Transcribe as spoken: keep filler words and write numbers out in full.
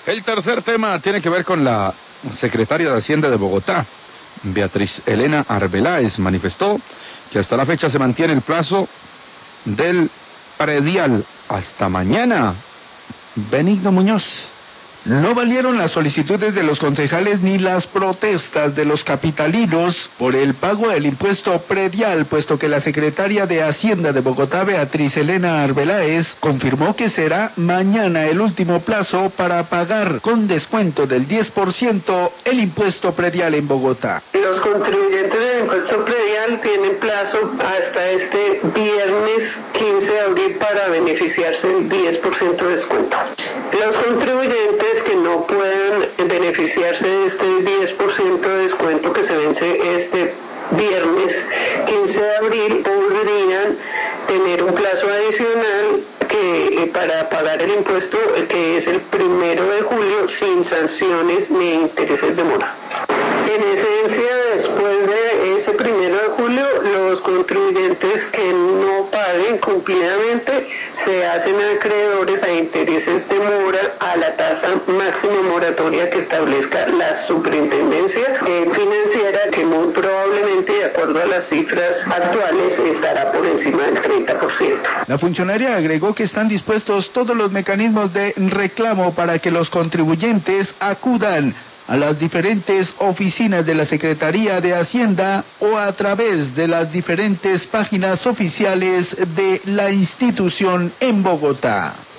El tercer tema tiene que ver con la secretaria de Hacienda de Bogotá, Beatriz Elena Arbeláez, manifestó que hasta la fecha se mantiene el plazo del predial hasta mañana. Benigno Muñoz. No valieron las solicitudes de los concejales ni las protestas de los capitalinos por el pago del impuesto predial, puesto que la secretaria de Hacienda de Bogotá, Beatriz Elena Arbeláez, confirmó que será mañana el último plazo para pagar con descuento del diez por ciento el impuesto predial en Bogotá. Los contribuyentes del impuesto predial tienen plazo hasta este viernes quince de abril para beneficiarse del diez por ciento de descuento. Los contribuyentes que no puedan beneficiarse de este diez por ciento de descuento que se vence este viernes quince de abril podrían tener un plazo adicional que eh, para pagar el impuesto eh, que es el primero de julio sin sanciones ni intereses de mora. En esencia, después de ese primero de julio, los contribuyentes que no paguen cumplidamente se hacen acreedores a intereses de mora a la tasa máxima moratoria que establezca la superintendencia eh, financiera, que muy probablemente, de acuerdo a las cifras actuales, estará por encima del treinta por ciento. La funcionaria agregó que están dispuestos todos los mecanismos de reclamo para que los contribuyentes acudan a las diferentes oficinas de la Secretaría de Hacienda o a través de las diferentes páginas oficiales de la institución en Bogotá.